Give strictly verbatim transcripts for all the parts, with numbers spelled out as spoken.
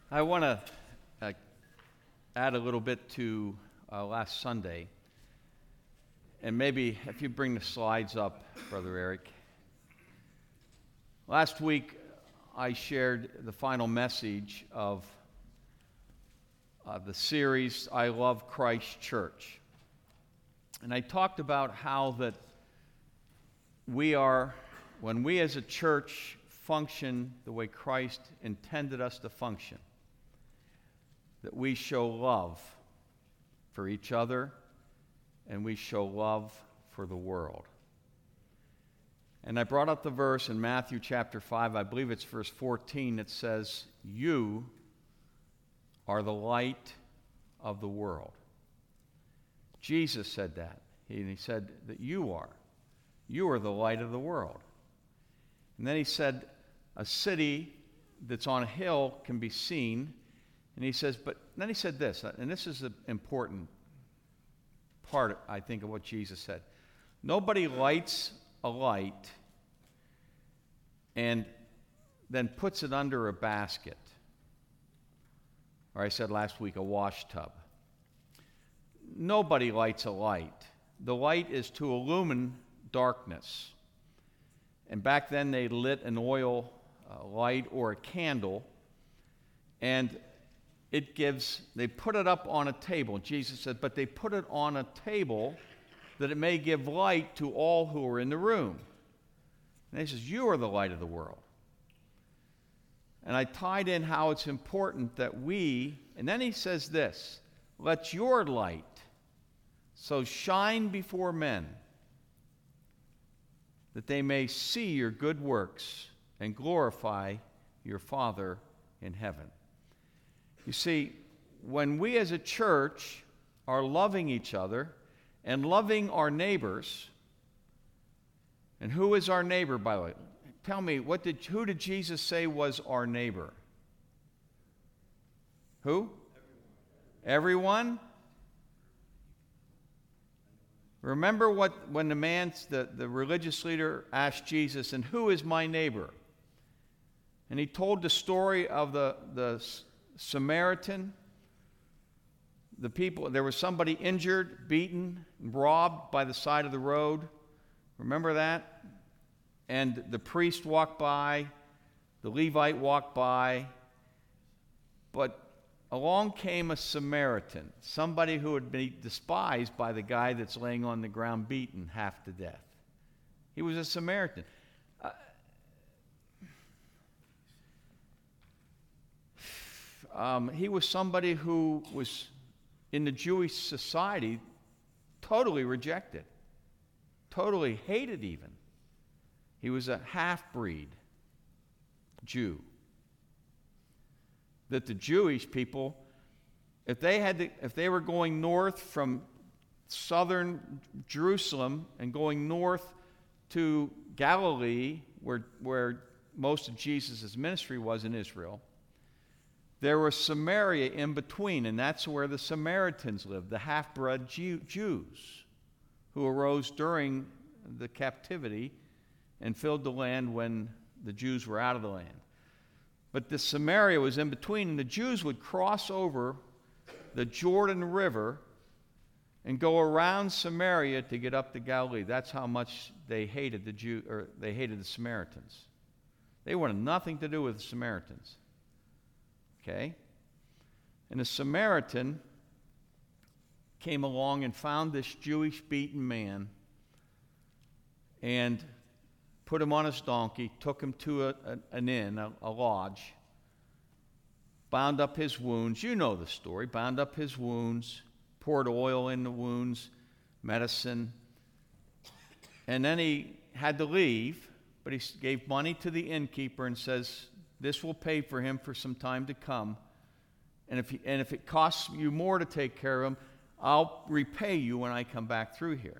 I want to uh, add a little bit to uh, last Sunday. And maybe if you bring the slides up, Brother Eric. Last week, I shared the final message of uh, the series, I Love Christ Church. And I talked about how that we are, when we as a church function the way Christ intended us to function, that we show love for each other and we show love for the world. And I brought up the verse in Matthew chapter five, I believe it's verse fourteen, that says, "You are the light of the world." Jesus said that. He, he said that you are. You are the light of the world. And then he said, a city that's on a hill can be seen. And he says, but then he said this, and this is the important part, I think, of what Jesus said. Nobody lights a light and then puts it under a basket. Or I said last week, a wash tub. Nobody lights a light. The light is to illumine darkness. And back then they lit an oil uh, light or a candle, and it gives, they put it up on a table. Jesus said, but they put it on a table that it may give light to all who are in the room. And he says, you are the light of the world. And I tied in how it's important that we, and then he says this, let your light so shine before men that they may see your good works and glorify your Father in heaven. You see, when we as a church are loving each other and loving our neighbors, and who is our neighbor, by the way? Tell me, what did, who did Jesus say was our neighbor? Who? Everyone. Everyone? Remember what when the man, the, the religious leader asked Jesus, and who is my neighbor? And he told the story of the, the Samaritan, the people, there was somebody injured, beaten, robbed by the side of the road. Remember that? And the priest walked by, the Levite walked by, but along came a Samaritan, somebody who had been despised by the guy that's laying on the ground beaten half to death. He was a Samaritan. Uh, um, he was somebody who was, in the Jewish society, totally rejected, totally hated even. He was a half-breed Jew. That the Jewish people, if they had to, if they were going north from southern Jerusalem and going north to Galilee, where, where most of Jesus' ministry was in Israel, there was Samaria in between, and that's where the Samaritans lived, the half-bred Jew, Jews who arose during the captivity and filled the land when the Jews were out of the land. But the Samaria was in between, and the Jews would cross over the Jordan River and go around Samaria to get up to Galilee. That's how much they hated the Jew, or they hated the Samaritans. They wanted nothing to do with the Samaritans. Okay? And the Samaritan came along and found this Jewish beaten man and put him on his donkey, took him to a, a, an inn, a, a lodge, bound up his wounds. You know the story. Bound up his wounds, poured oil in the wounds, medicine. And then he had to leave, but he gave money to the innkeeper and says, this will pay for him for some time to come. And if, he, and if it costs you more to take care of him, I'll repay you when I come back through here.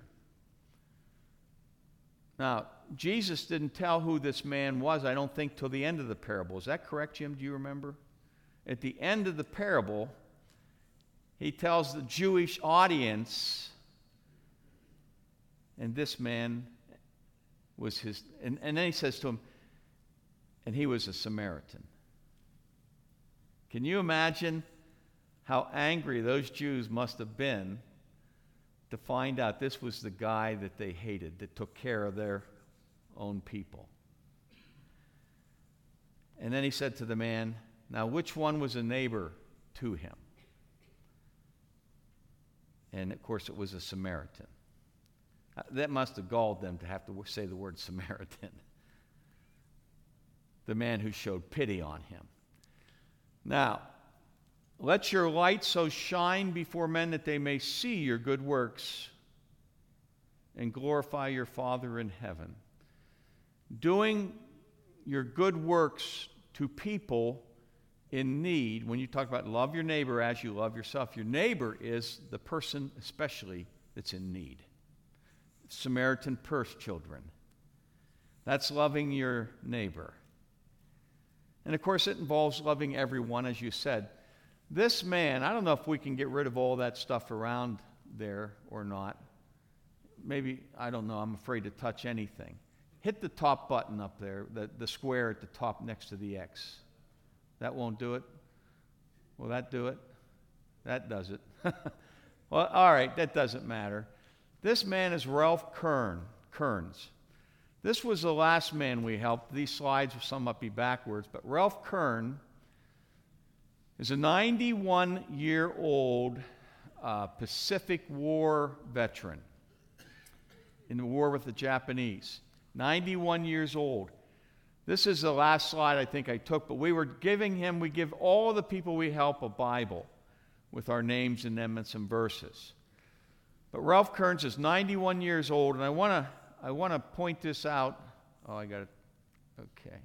Now, Jesus didn't tell who this man was, I don't think, till the end of the parable. Is that correct, Jim? Do you remember? At the end of the parable, he tells the Jewish audience, and this man was his, and, and then he says to him, and he was a Samaritan. Can you imagine how angry those Jews must have been to find out this was the guy that they hated, that took care of their own people? And then he said to the man, now which one was a neighbor to him? And of course it was a Samaritan. That must have galled them to have to say the word Samaritan. The man who showed pity on him. Now, let your light so shine before men that they may see your good works and glorify your Father in heaven. Doing your good works to people in need, when you talk about love your neighbor as you love yourself, your neighbor is the person especially that's in need. Samaritan purse children. That's loving your neighbor. And of course it involves loving everyone, as you said. This man, I don't know if we can get rid of all that stuff around there or not. Maybe, I don't know, I'm afraid to touch anything. Hit the top button up there, the, the square at the top next to the X. That won't do it? Will that do it? That does it. Well, all right, that doesn't matter. This man is Ralph Kern, Kearns. This was the last man we helped. These slides, some might be backwards, but Ralph Kern is a ninety-one-year-old uh, Pacific War veteran in the war with the Japanese. ninety-one years old. This is the last slide I think I took, but we were giving him, we give all the people we help a Bible with our names in them and some verses. But Ralph Kearns is ninety-one years old, and I want to I want to point this out. Oh, I got it. Okay.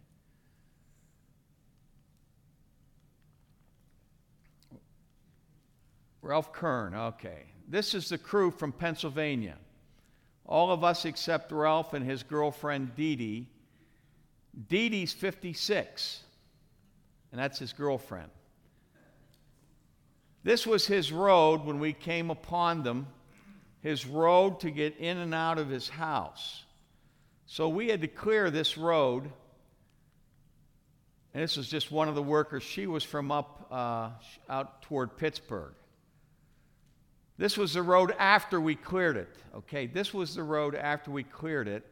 Ralph Kern, okay. This is the crew from Pennsylvania. All of us except Ralph and his girlfriend Dee Dee. Dee Dee's fifty-six, and that's his girlfriend. This was his road when we came upon them, his road to get in and out of his house. So we had to clear this road, and this was just one of the workers. She was from up uh, out toward Pittsburgh. This was the road after we cleared it, okay? This was the road after we cleared it.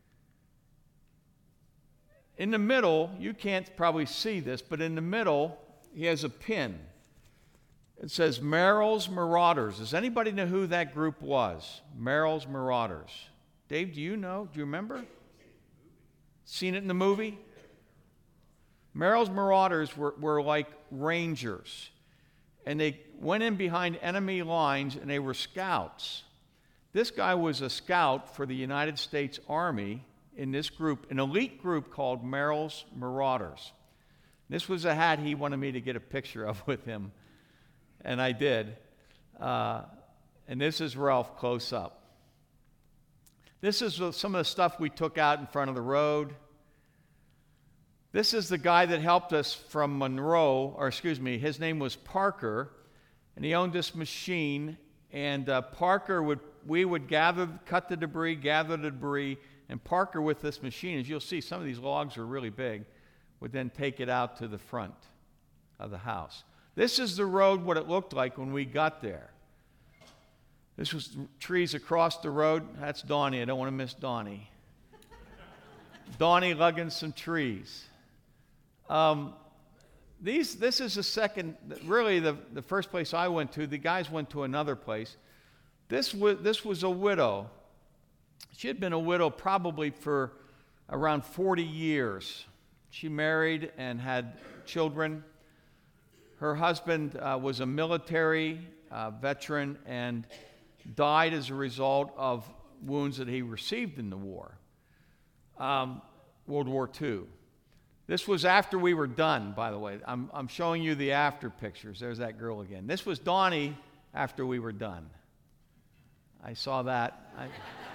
In the middle, you can't probably see this, but in the middle, he has a pin. It says Merrill's Marauders. Does anybody know who that group was? Merrill's Marauders. Dave, do you know? Do you remember? Seen it in the movie? Merrill's Marauders were, were like rangers. And they went in behind enemy lines, and they were scouts. This guy was a scout for the United States Army in this group, an elite group called Merrill's Marauders. This was a hat he wanted me to get a picture of with him, and I did. Uh, and this is Ralph close up. This is some of the stuff we took out in front of the road. This is the guy that helped us from Monroe, or excuse me, his name was Parker, and he owned this machine, and uh, Parker would, we would gather, cut the debris, gather the debris, and Parker with this machine, as you'll see, some of these logs are really big, would then take it out to the front of the house. This is the road, what it looked like when we got there. This was trees across the road. That's Donnie. I don't want to miss Donnie. Donnie lugging some trees. Um, these, this is the second, really the, the first place I went to. The guys went to another place. This was, this was a widow. She had been a widow probably for around forty years. She married and had children. Her husband uh, was a military uh, veteran and died as a result of wounds that he received in the war, um, World War Two. This was after we were done, by the way. I'm, I'm showing you the after pictures. There's that girl again. This was Donnie after we were done. I saw that. I,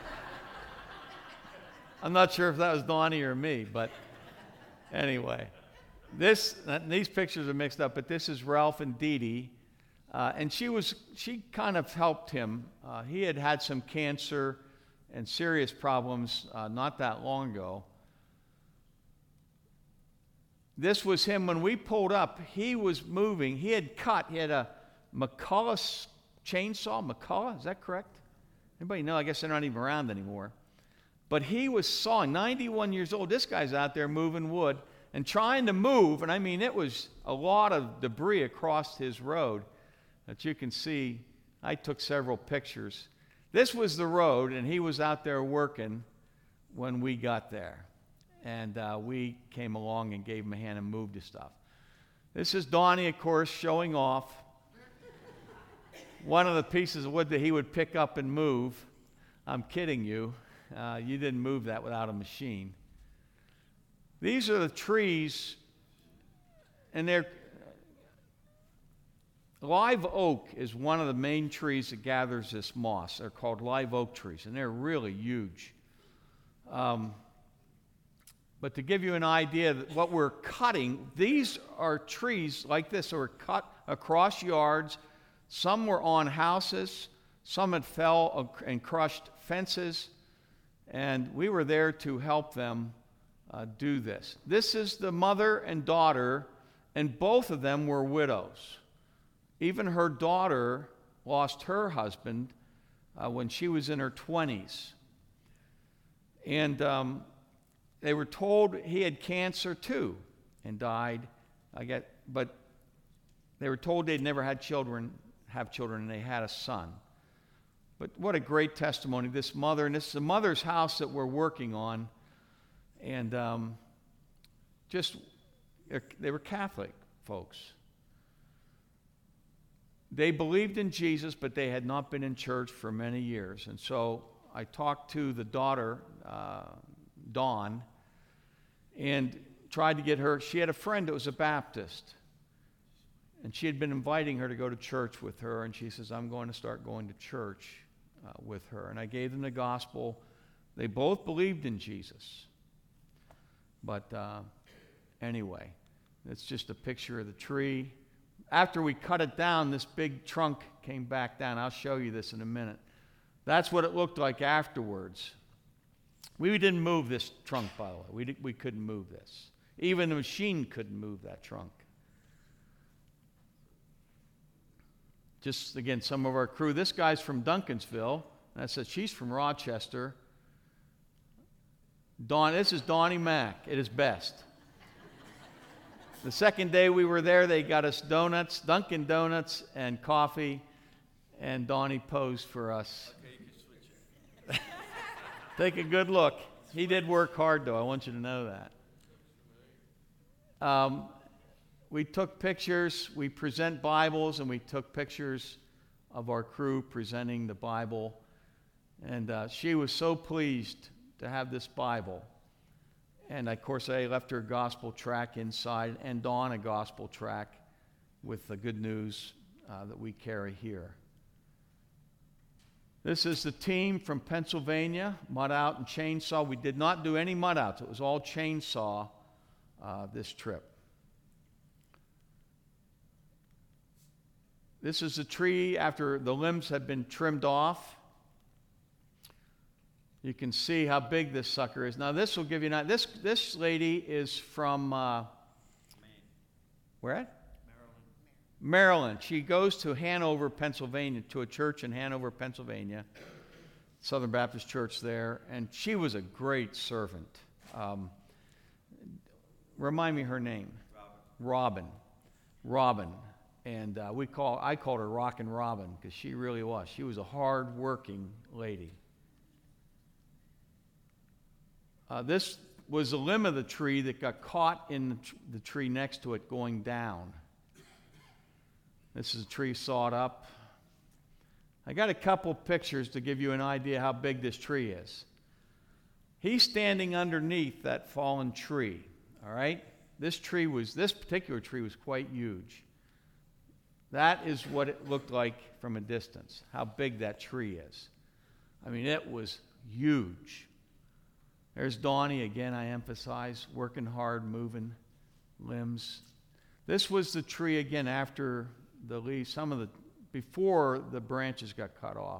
I'm not sure if that was Donnie or me, but anyway. This, these pictures are mixed up, but this is Ralph and Dee Dee. Uh, and she was, she kind of helped him. Uh, he had had some cancer and serious problems uh, not that long ago. This was him when we pulled up. He was moving. He had cut. He had a McCullough chainsaw. McCullough, is that correct? Anybody know? I guess they're not even around anymore. But he was sawing, ninety-one years old. This guy's out there moving wood and trying to move. And I mean, it was a lot of debris across his road that you can see. I took several pictures. This was the road, and he was out there working when we got there. And uh, we came along and gave him a hand and moved his stuff. This is Donnie, of course, showing off one of the pieces of wood that he would pick up and move. I'm kidding you. Uh, you didn't move that without a machine. These are the trees, and they're live oak is one of the main trees that gathers this moss. They're called live oak trees, and they're really huge. Um, but to give you an idea of what we're cutting, these are trees like this that were cut across yards. Some were on houses. Some had fell and crushed fences. And we were there to help them uh, do this. This is the mother and daughter, and both of them were widows. Even her daughter lost her husband uh, when she was in her twenties. And um, they were told he had cancer too and died. I get, but they were told they'd never had children, have children, and they had a son. But what a great testimony. This mother, and this is the mother's house that we're working on. And um, just, they were Catholic folks. They believed in Jesus, but they had not been in church for many years. And so I talked to the daughter, uh, Dawn, and tried to get her. She had a friend that was a Baptist. And she had been inviting her to go to church with her. And she says, I'm going to start going to church uh, with her. And I gave them the gospel. They both believed in Jesus. But uh, anyway, it's just a picture of the tree. After we cut it down, this big trunk came back down. I'll show you this in a minute. That's what it looked like afterwards. We didn't move this trunk, by the way. We, did, we couldn't move this. Even the machine couldn't move that trunk. Just, again, some of our crew. This guy's from Duncansville. And I said, she's from Rochester. Dawn, this is Donnie Mack at his best. The second day we were there, they got us donuts, Dunkin' Donuts, and coffee, and Donnie posed for us. Okay, you can switch it. Take a good look. He did work hard, though. I want you to know that. Um, we took pictures. We present Bibles, and we took pictures of our crew presenting the Bible. And uh, she was so pleased to have this Bible. And, of course, I left her a gospel tract inside, and Dawn a gospel tract with the good news uh, that we carry here. This is the team from Pennsylvania, mud out and chainsaw. We did not do any mud outs. It was all chainsaw uh, this trip. This is the tree after the limbs had been trimmed off. You can see how big this sucker is. Now, this will give you an This this lady is from uh, where at? Maryland. Maryland. She goes to Hanover, Pennsylvania, to a church in Hanover, Pennsylvania, Southern Baptist Church there, and she was a great servant. Um, remind me her name. Robin. Robin. Robin. And uh, we call I called her Rockin' Robin because she really was. She was a hard-working lady. Uh, this was a limb of the tree that got caught in the, tr- the tree next to it going down. This is a tree sawed up. I got a couple pictures to give you an idea how big this tree is. He's standing underneath that fallen tree, all right? This tree was, this particular tree was quite huge. That is what it looked like from a distance, how big that tree is. I mean, it was huge. There's Donnie, again, I emphasize, working hard, moving limbs. This was the tree, again, after the leaves, some of the, before the branches got cut off.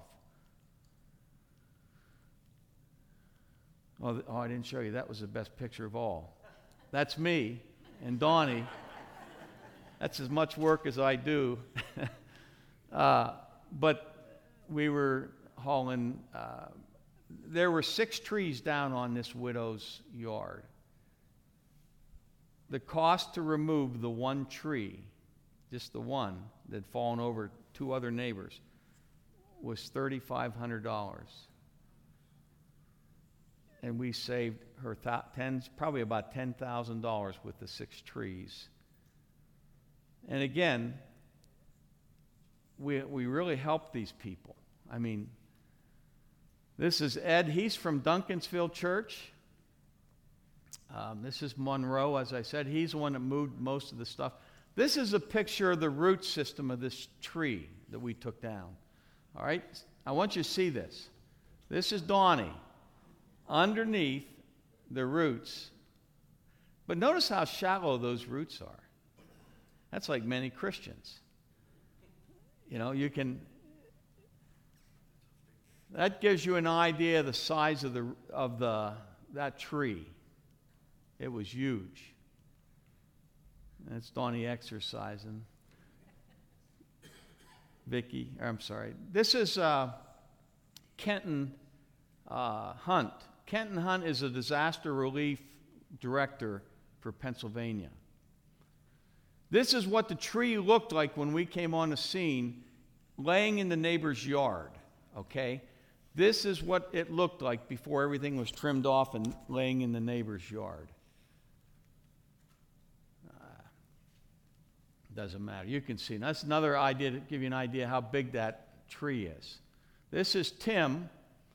Oh, oh, I didn't show you. That was the best picture of all. That's me. and Donnie. That's as much work as I do. uh, but we were hauling, uh, there were six trees down on this widow's yard. The cost to remove the one tree, just the one that had fallen over two other neighbors, was three thousand five hundred dollars. And we saved her th- ten, probably about ten thousand dollars with the six trees. And again, we, we really helped these people. I mean, this is Ed. He's from Duncansville Church. Um, this is Monroe, as I said. He's the one that moved most of the stuff. This is a picture of the root system of this tree that we took down. All right? I want you to see this. This is Donnie. Underneath the roots. But notice how shallow those roots are. That's like many Christians. You know, you can... That gives you an idea of the size of the of the that tree. It was huge. That's Donnie exercising. Vicky, I'm sorry. This is uh, Kenton uh, Hunt. Kenton Hunt is a disaster relief director for Pennsylvania. This is what the tree looked like when we came on the scene, laying in the neighbor's yard, okay? This is what it looked like before everything was trimmed off and laying in the neighbor's yard. Uh, doesn't matter. You can see. That's another idea to give you an idea how big that tree is. This is Tim.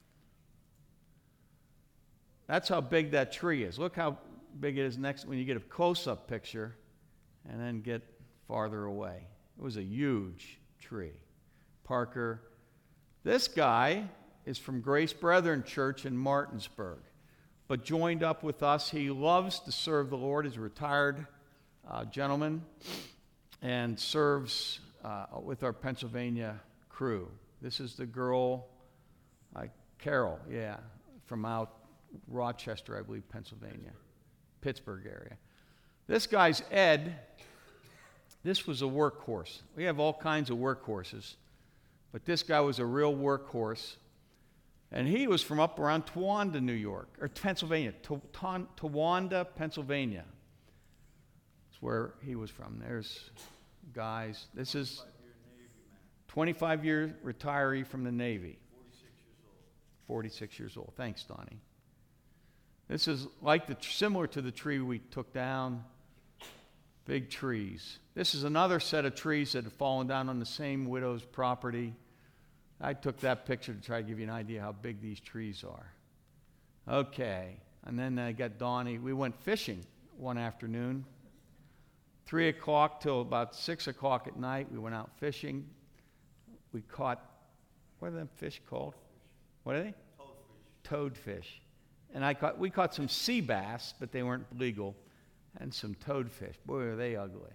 That's how big that tree is. Look how big it is next when you get a close-up picture and then get farther away. It was a huge tree. Parker. This guy is from Grace Brethren Church in Martinsburg, but joined up with us. He loves to serve the Lord. He's a retired uh, gentleman and serves uh, with our Pennsylvania crew. This is the girl, uh, Carol, yeah, from out Rochester, I believe, Pennsylvania, Pittsburgh area. This guy's Ed. This was a workhorse. We have all kinds of workhorses, but this guy was a real workhorse. And he was from up around Towanda, New York, or Pennsylvania, to- to- Towanda, Pennsylvania. That's where he was from. There's guys. This is twenty-five year retiree from the Navy. forty-six years old. forty-six years old. Thanks, Donnie. This is like the similar to the tree we took down. Big trees. This is another set of trees that had fallen down on the same widow's property. I took that picture to try to give you an idea how big these trees are. Okay, and then I got Donnie. We went fishing one afternoon, three o'clock till about six o'clock at night. We went out fishing. We caught, what are them fish called? What are they? Toadfish. Toadfish. And I caught, we caught some sea bass, but they weren't legal, and some toadfish. Boy, are they ugly.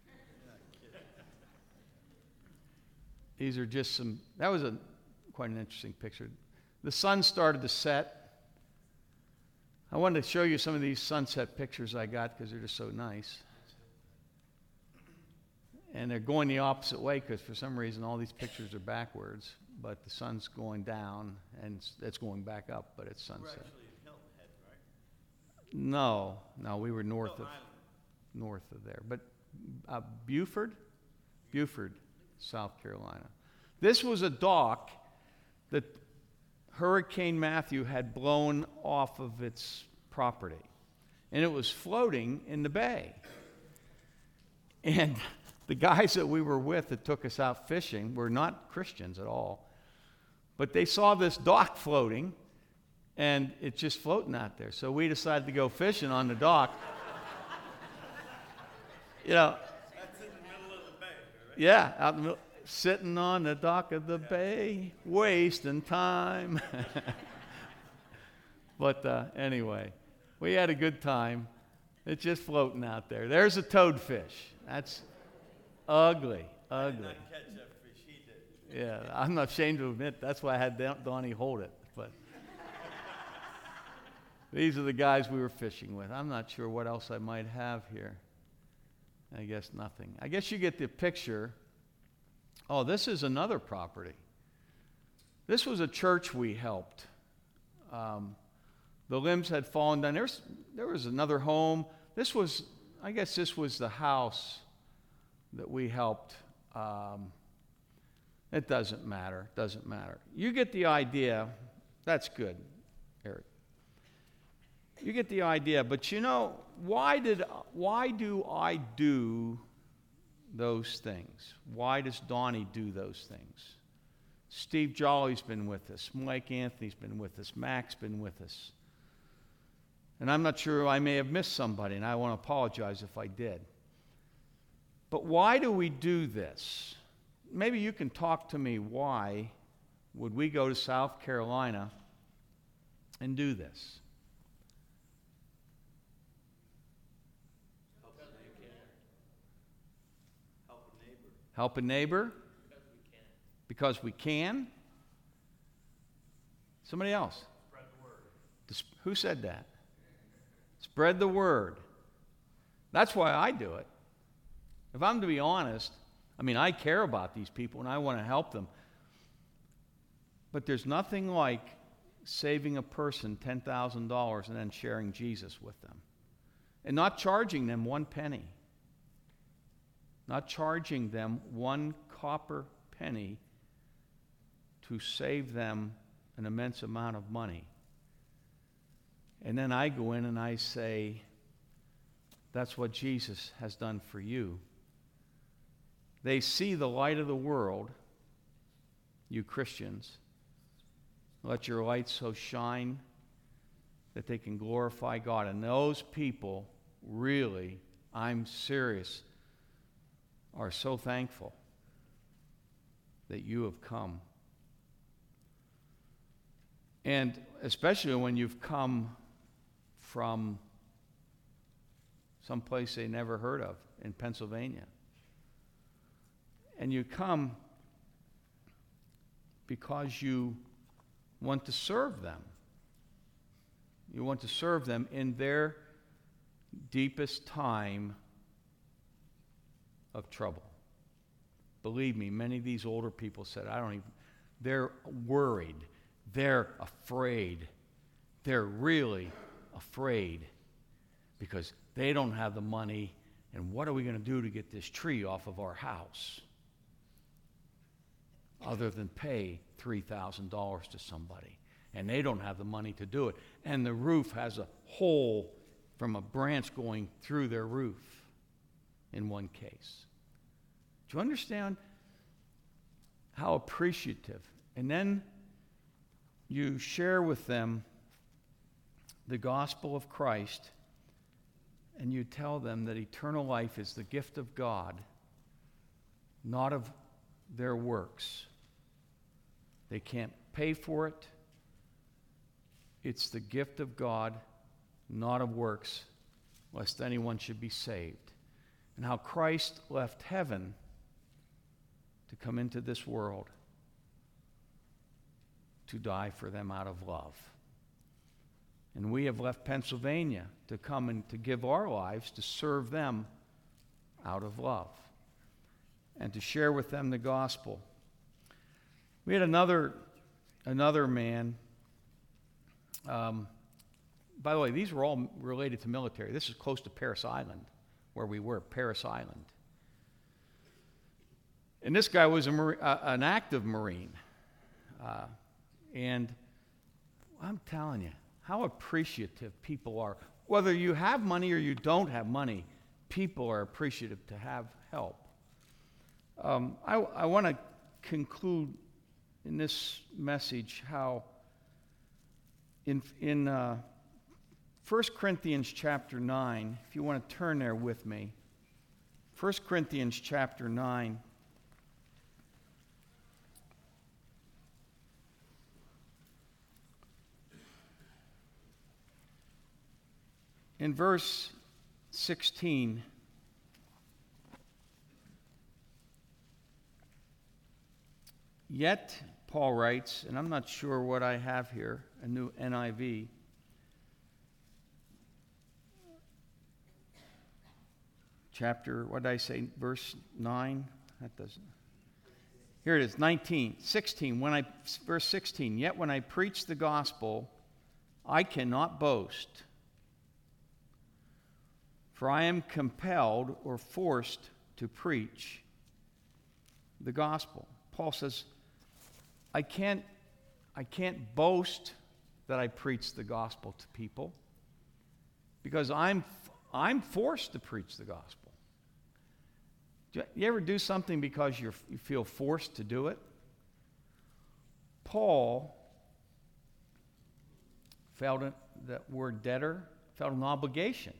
These are just some, that was a quite an interesting picture. The sun started to set. I wanted to show you some of these sunset pictures I got because they're just so nice. And they're going the opposite way because for some reason all these pictures are backwards, but the sun's going down and it's, it's going back up, but it's sunset. We're actually in Hilton Head, right? No, no, we were north Hilton of Island. north of there. But uh, Buford? Buford, South Carolina. This was a dock that Hurricane Matthew had blown off of its property. And it was floating in the bay. And the guys that we were with that took us out fishing were not Christians at all. But they saw this dock floating, and it's just floating out there. So we decided to go fishing on the dock. You know, That's in the middle of the bay, right? yeah, out in the middle, sitting on the dock of the bay, wasting time. But uh, anyway, we had a good time. It's just floating out there. There's a toadfish. That's ugly, I did ugly. not catch that fish. He did. Yeah, I'm not ashamed to admit that's why I had Don- Donnie hold it. But these are the guys we were fishing with. I'm not sure what else I might have here. I guess nothing. I guess you get the picture. Oh, this is another property. This was a church we helped. Um, the limbs had fallen down. There's, there was another home. This was, I guess this was the house that we helped. Um, it doesn't matter. Doesn't matter. You get the idea. That's good, Eric. You get the idea. But you know, why did why do I do those things? Why does Donnie do those things? Steve Jolly's been with us. Mike Anthony's been with us. Mac's been with us. And I'm not sure, I may have missed somebody, and I want to apologize if I did. But why do we do this? Maybe you can talk to me why would we go to South Carolina and do this? Help a neighbor. Help a neighbor. Help a neighbor? Because we can. Somebody else? Spread the word. Dis- Who said that? Spread the word. That's why I do it. If I'm to be honest, I mean, I care about these people and I want to help them. But there's nothing like saving a person ten thousand dollars and then sharing Jesus with them. And not charging them one penny. Not charging them one copper penny to save them an immense amount of money. And then I go in and I say, that's what Jesus has done for you. They see the light of the world, you Christians. Let your light so shine that they can glorify God. And those people really, I'm serious, are so thankful that you have come. And especially when you've come from someplace they never heard of in Pennsylvania. And you come because you want to serve them. You want to serve them in their deepest time of trouble. Believe me, many of these older people said, I don't even, they're worried. They're afraid. They're really afraid because they don't have the money. And what are we going to do to get this tree off of our house? Other than pay three thousand dollars to somebody. And they don't have the money to do it. And the roof has a hole from a branch going through their roof in one case. Do you understand how appreciative? And then you share with them the gospel of Christ, and you tell them that eternal life is the gift of God, not of their works. They can't pay for it. It's the gift of God, not of works, lest anyone should be saved. And how Christ left heaven to come into this world to die for them out of love. And we have left Pennsylvania to come and to give our lives to serve them out of love and to share with them the gospel. We had another another man. Um, by the way, these were all related to military. This is close to Parris Island, where we were, Parris Island. And this guy was a Mar- uh, an active Marine. Uh, and I'm telling you, how appreciative people are. Whether you have money or you don't have money, people are appreciative to have help. Um, I, I want to conclude in this message how in, in uh, First Corinthians chapter nine, if you want to turn there with me, First Corinthians chapter nine, in verse sixteen, yet, Paul writes, and I'm not sure what I have here, a new N I V. chapter, what did I say, verse nine? That doesn't. Here it is, nineteen, sixteen. When I, verse sixteen, yet when I preach the gospel, I cannot boast, for I am compelled or forced to preach the gospel. Paul says, I can't, I can't boast that I preach the gospel to people because I'm, I'm forced to preach the gospel. Do you ever do something because you're, you feel forced to do it? Paul felt it, that word debtor, felt an obligation.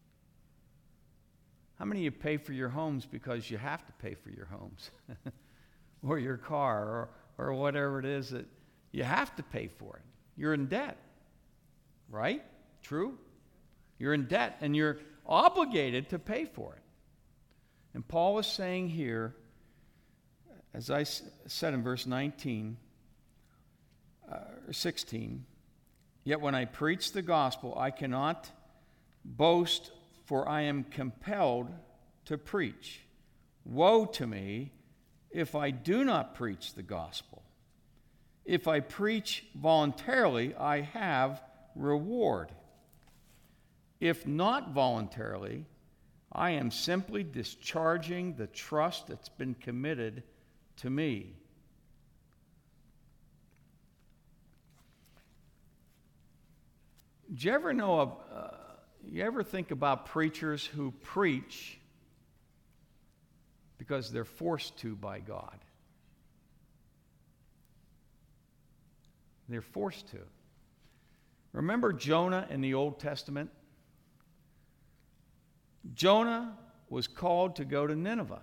How many of you pay for your homes because you have to pay for your homes? Or your car, or, or whatever it is that you have to pay for it. You're in debt, right? True? You're in debt and you're obligated to pay for it. And Paul is saying here, as I said in verse nineteen, uh, or sixteen, yet when I preach the gospel, I cannot boast, for I am compelled to preach. Woe to me if I do not preach the gospel. If I preach voluntarily, I have reward. If not voluntarily, I am simply discharging the trust that's been committed to me. Do you ever know of, uh, you ever think about preachers who preach because they're forced to by God? They're forced to. Remember Jonah in the Old Testament? Jonah was called to go to Nineveh,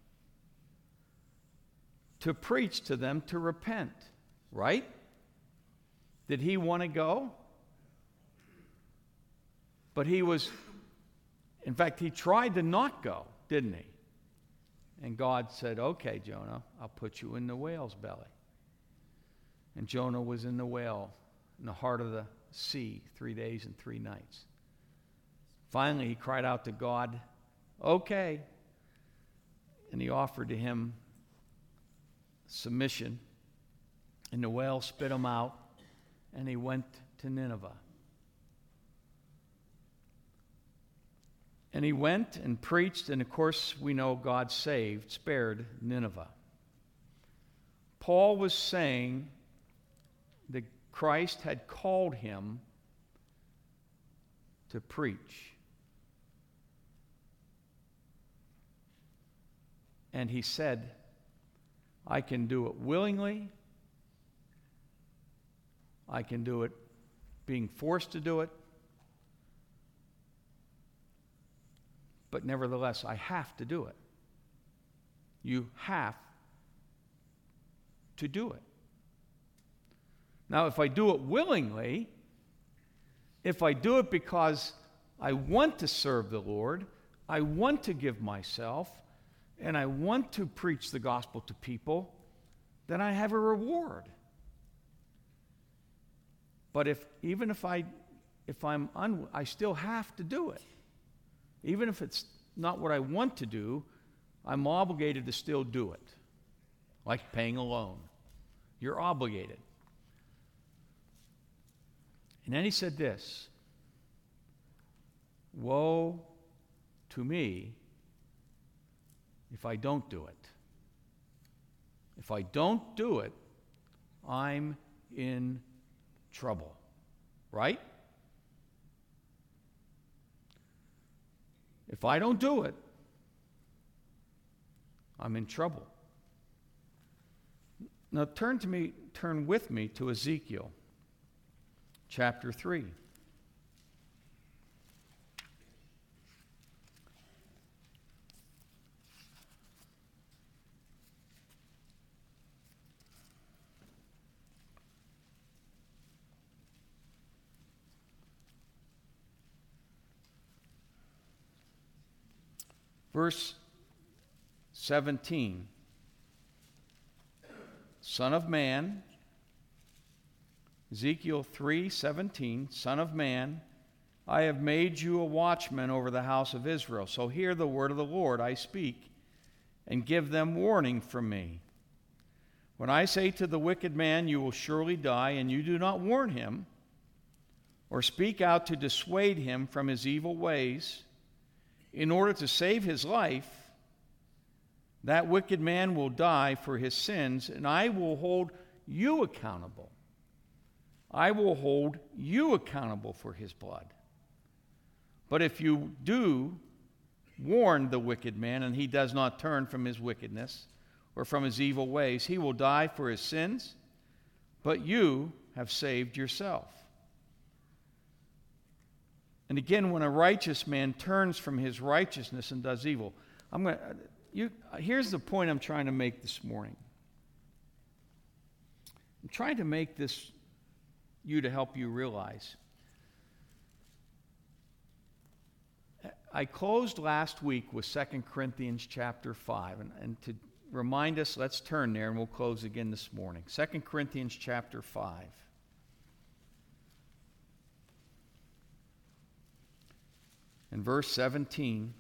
to preach to them to repent, right? Did he want to go? But he was, in fact, he tried to not go, didn't he? And God said, okay, Jonah, I'll put you in the whale's belly. And Jonah was in the whale, in the heart of the sea, three days and three nights. Finally, he cried out to God, okay. And he offered to him submission. And the whale spit him out, and he went to Nineveh. And he went and preached, and of course, we know God saved, spared Nineveh. Paul was saying that Christ had called him to preach. And he said, I can do it willingly. I can do it being forced to do it. But nevertheless, I have to do it. You have to do it. Now, if I do it willingly, if I do it because I want to serve the Lord, I want to give myself, and I want to preach the gospel to people, then I have a reward. But if even if I if I'm un, I still have to do it. Even if it's not what I want to do, I'm obligated to still do it. Like paying a loan. You're obligated. And then he said this, woe to me if I don't do it. If I don't do it, I'm in trouble. Right? If I don't do it, I'm in trouble. Now turn to me, turn with me to Ezekiel chapter three. Verse seventeen, Son of man, Ezekiel three seventeen, Son of man, I have made you a watchman over the house of Israel. So hear the word of the Lord. I speak, and give them warning from me. When I say to the wicked man, you will surely die, and you do not warn him, or speak out to dissuade him from his evil ways, in order to save his life, that wicked man will die for his sins, and I will hold you accountable. I will hold you accountable for his blood. But if you do warn the wicked man, and he does not turn from his wickedness or from his evil ways, he will die for his sins, but you have saved yourself. And again, when a righteous man turns from his righteousness and does evil, I'm going to, you, here's the point I'm trying to make this morning. I'm trying to make this you to help you realize. I closed last week with Second Corinthians chapter five, and, and to remind us, let's turn there and we'll close again this morning. Second Corinthians chapter five. And verse seventeen.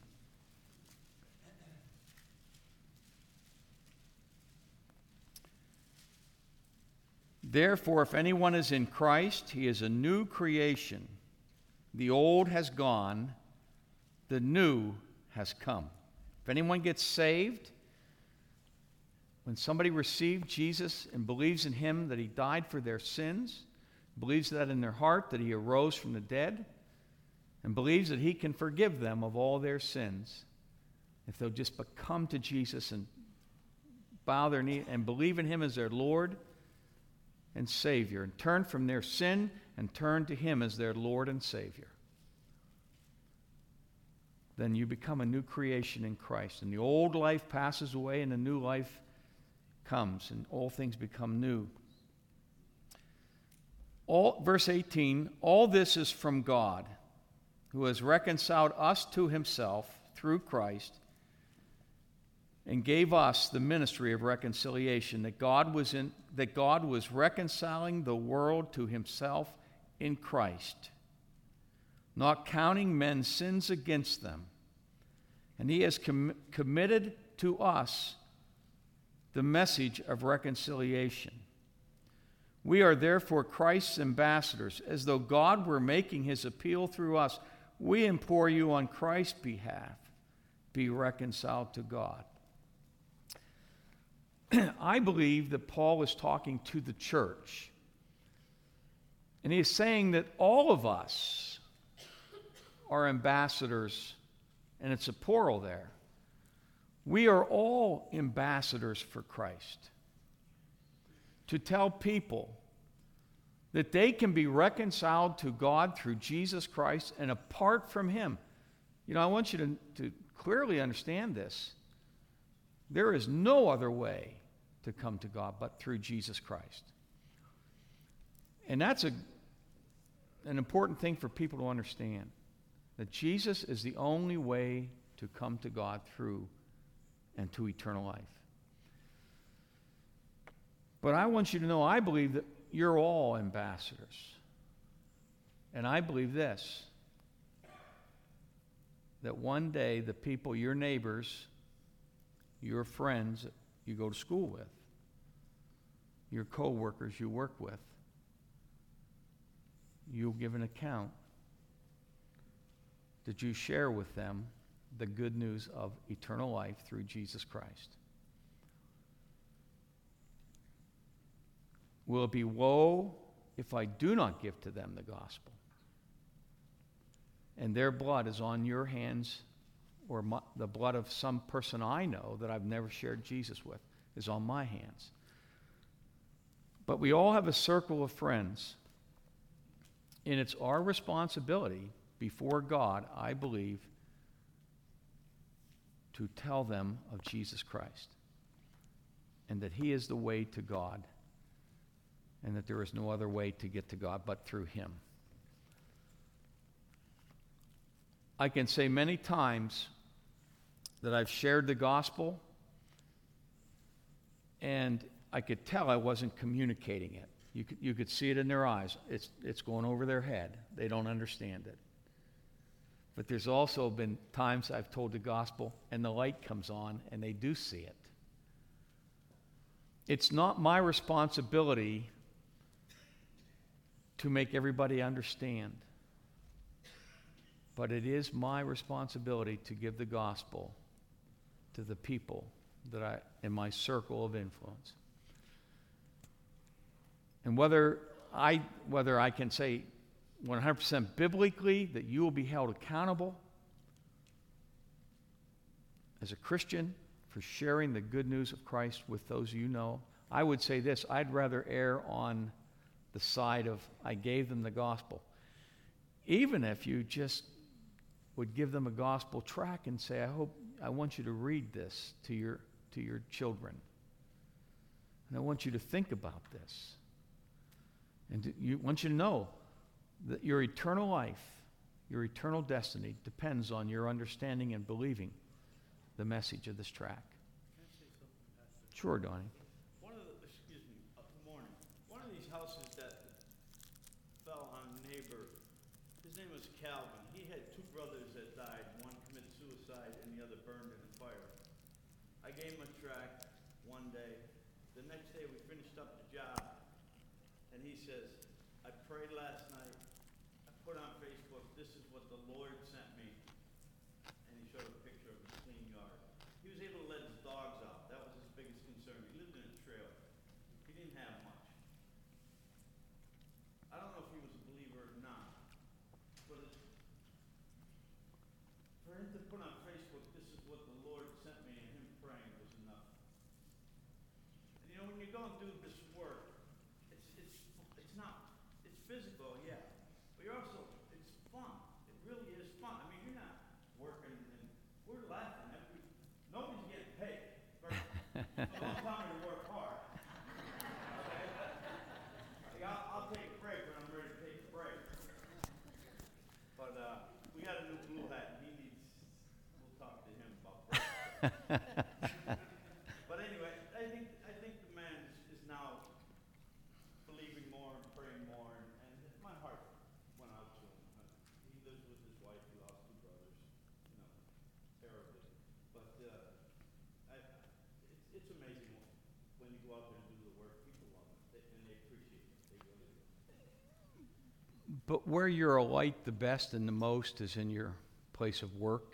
Therefore, if anyone is in Christ, he is a new creation. The old has gone, the new has come. If anyone gets saved, when somebody received Jesus and believes in him that he died for their sins, believes that in their heart that he arose from the dead, and believes that he can forgive them of all their sins, if they'll just but come to Jesus and bow their knee and believe in him as their Lord and Savior, and turn from their sin and turn to him as their Lord and Savior, then you become a new creation in Christ. And the old life passes away and a new life comes, and all things become new. All, verse eighteen, all this is from God, who has reconciled us to himself through Christ and gave us the ministry of reconciliation, that God was in that God was reconciling the world to himself in Christ, not counting men's sins against them. And he has com- committed to us the message of reconciliation. We are therefore Christ's ambassadors, as though God were making his appeal through us. We implore you on Christ's behalf, be reconciled to God. I believe that Paul is talking to the church. And he is saying that all of us are ambassadors, and it's a plural there. We are all ambassadors for Christ, to tell people that they can be reconciled to God through Jesus Christ, and apart from him. You know, I want you to, to clearly understand this. There is no other way to come to God but through Jesus Christ. And that's a, an important thing for people to understand, that Jesus is the only way to come to God through and to eternal life. But I want you to know, I believe that you're all ambassadors. And I believe this, that one day the people, your neighbors, your friends that you go to school with, your co-workers you work with, you'll give an account. Did you share with them the good news of eternal life through Jesus Christ? Will it be woe if I do not give to them the gospel, and their blood is on your hands, or my, the blood of some person I know that I've never shared Jesus with is on my hands? But we all have a circle of friends, and it's our responsibility before God, I believe, to tell them of Jesus Christ, and that he is the way to God, and that there is no other way to get to God but through him. I can say many times that I've shared the gospel, and I could tell I wasn't communicating it. You could, you could see it in their eyes. It's, it's going over their head. They don't understand it. But there's also been times I've told the gospel and the light comes on and they do see it. It's not my responsibility to make everybody understand, but it is my responsibility to give the gospel to the people that I, in my circle of influence. And whether I, whether I can say one hundred percent biblically that you will be held accountable as a Christian for sharing the good news of Christ with those you know, I would say this: I'd rather err on the side of I gave them the gospel. Even if you just would give them a gospel tract and say, I hope, I want you to read this to your, to your children. And I want you to think about this. And to, you want you to know that your eternal life, your eternal destiny depends on your understanding and believing the message of this tract. Can I say something, Pastor? Sure, Donnie. One of the, excuse me, up the morning, one of these houses that fell on a neighbor, his name was Calvin. He had two brothers that died. One committed suicide and the other burned in a fire. I gave him a tract one day. The next day we finished up the job, and he says, I prayed last night. I put on Facebook, this is what the Lord sent me. And he showed a picture of his clean yard. He was able to let his dogs out. That was his biggest concern. He lived in a trailer. He didn't have much. I don't know if he was a believer or not, but it, for him to put on Facebook, this is what the Lord sent me, and him praying was enough. And you know, when you go and do this work, it's it's it's not it's physical, yeah, but you're also it's fun. It really is fun. I mean, you're not working and we're laughing. Every, nobody's getting paid. But don't tell me to work hard. Okay? Like, I'll, I'll take a break when I'm ready to take a break. But uh, we got a new blue hat, and he needs. We'll talk to him about break. But anyway, I think I think the man is, is now believing more and praying more, and, and my heart went out to him. Uh, he lives with his wife. He lost two brothers, you know, terribly. But uh, I, it's, it's amazing when you go out there and do the work. People love it, they, and they appreciate it. They really do. But where you're a light the best and the most is in your place of work.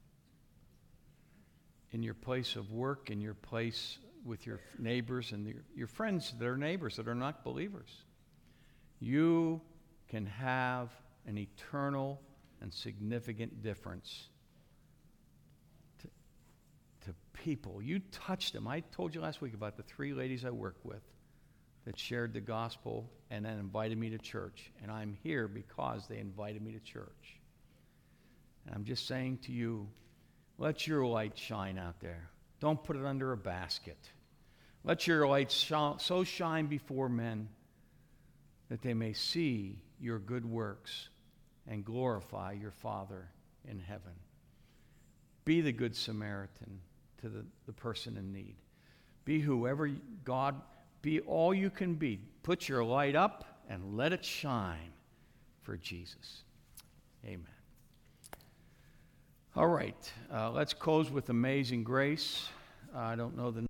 In your place of work, in your place with your neighbors and your, your friends that are neighbors that are not believers. You can have an eternal and significant difference to, to people. You touch them. I told you last week about the three ladies I work with that shared the gospel and then invited me to church. And I'm here because they invited me to church. And I'm just saying to you, let your light shine out there. Don't put it under a basket. Let your light sh- so shine before men that they may see your good works and glorify your Father in heaven. Be the good Samaritan to the, the person in need. Be whoever God, be all you can be. Put your light up and let it shine for Jesus. Amen. All right, uh, let's close with Amazing Grace. Uh, I don't know the